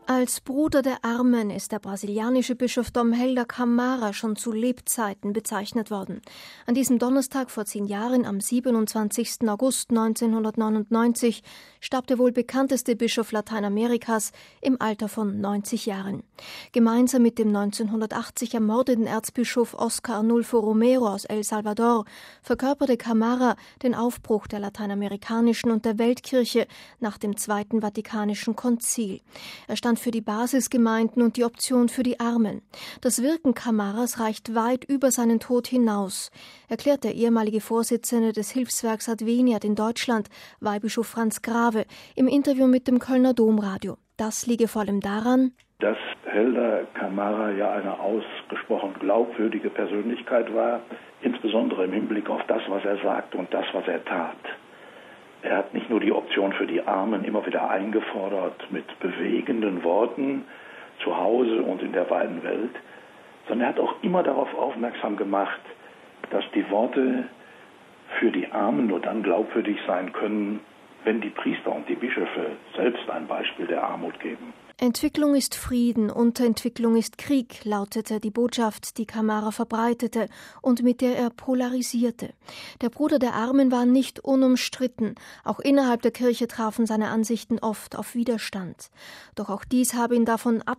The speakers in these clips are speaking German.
Als Bruder der Armen ist der brasilianische Bischof Dom Helder Camara schon zu Lebzeiten bezeichnet worden. An diesem Donnerstag vor 10 Jahren, am 27. August 1999, starb der wohl bekannteste Bischof Lateinamerikas im Alter von 90 Jahren. Gemeinsam mit dem 1980 ermordeten Erzbischof Oscar Arnulfo Romero aus El Salvador verkörperte Camara den Aufbruch der lateinamerikanischen und der Weltkirche nach dem Zweiten Vatikanischen Konzil. Er stand für die Basisgemeinden und die Option für die Armen. Das Wirken Camaras reicht weit über seinen Tod hinaus, erklärt der ehemalige Vorsitzende des Hilfswerks Adveniat in Deutschland, Weihbischof Franz Grave, im Interview mit dem Kölner Domradio. Das liege vor allem daran, dass Helder Camara ja eine ausgesprochen glaubwürdige Persönlichkeit war, insbesondere im Hinblick auf das, was er sagte und das, was er tat. Er hat nicht nur die Option für die Armen immer wieder eingefordert mit bewegenden Worten zu Hause und in der weiten Welt, sondern er hat auch immer darauf aufmerksam gemacht, dass die Worte für die Armen nur dann glaubwürdig sein können, wenn die Priester und die Bischöfe selbst ein Beispiel der Armut geben. Entwicklung ist Frieden, Unterentwicklung ist Krieg, lautete die Botschaft, die Camara verbreitete und mit der er polarisierte. Der Bruder der Armen war nicht unumstritten. Auch innerhalb der Kirche trafen seine Ansichten oft auf Widerstand. Doch dies habe ihn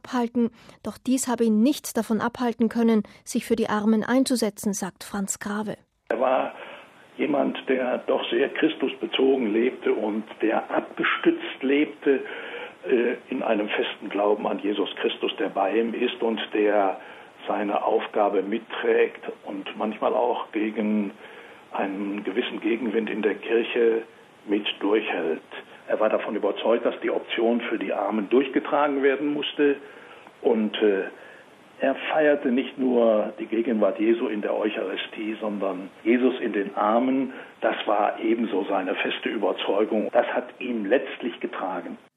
nicht davon abhalten können, sich für die Armen einzusetzen, sagt Franz Grave. Er war jemand, der doch sehr christusbezogen lebte und der abgestützt lebte in einem festen Glauben an Jesus Christus, der bei ihm ist und der seine Aufgabe mitträgt und manchmal auch gegen einen gewissen Gegenwind in der Kirche mit durchhält. Er war davon überzeugt, dass die Option für die Armen durchgetragen werden musste und er feierte nicht nur die Gegenwart Jesu in der Eucharistie, sondern Jesus in den Armen. Das war ebenso seine feste Überzeugung. Das hat ihn letztlich getragen.